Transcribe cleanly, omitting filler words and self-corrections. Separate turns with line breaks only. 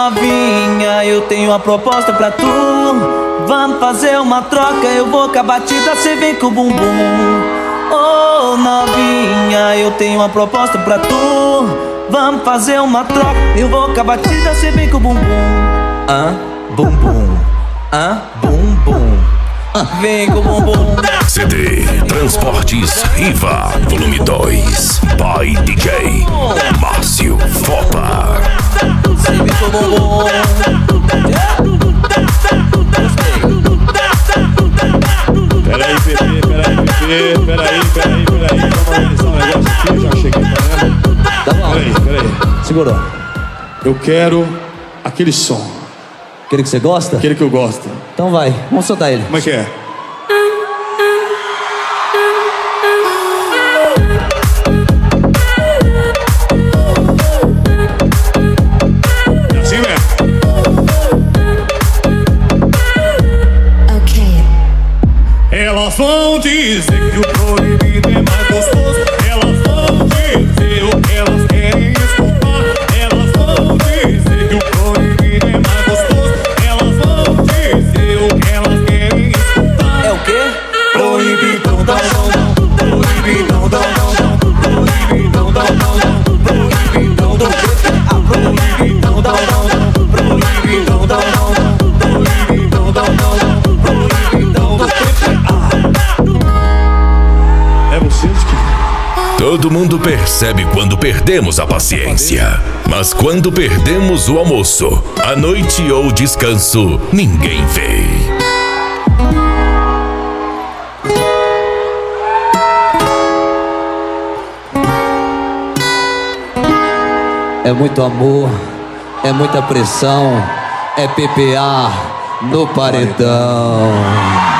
novinha, eu tenho uma proposta pra tu. Vamos fazer uma troca, eu vou com a batida, cê vem com o bumbum. Oh, novinha, eu tenho uma proposta pra tu. Vamos fazer uma troca, eu vou com a batida, cê vem com o bumbum. Bumbum, bumbum, vem com o bumbum.
CD Transportes Riva, volume 2, by DJ Márcio Fopa.
Cê vem com o bumbum.
Peraí, peraí. Vamos organizar um negócio aqui, já cheguei falando.
Tá bom.
Peraí.
Segurou.
Eu quero aquele som.
Aquele que você gosta?
Aquele que eu gosto.
Então vai, vamos soltar ele.
Como é que é? É assim mesmo?
Okay.
Elas vão dizer que o proibido é mais gostoso. Elas vão dizer o que elas querem escutar. Elas vão dizer que o proibido é mais gostoso. Elas vão dizer o que elas querem escutar.
É o quê?
Proibidão, não, proibidão, não, proibidão, não, proibidão, não, proibidão, não, proibidão, é vocês que...
Todo mundo percebe quando perdemos a paciência. Mas quando perdemos o almoço, a noite ou o descanso, ninguém vê.
É muito amor, é muita pressão, é PPA no paredão.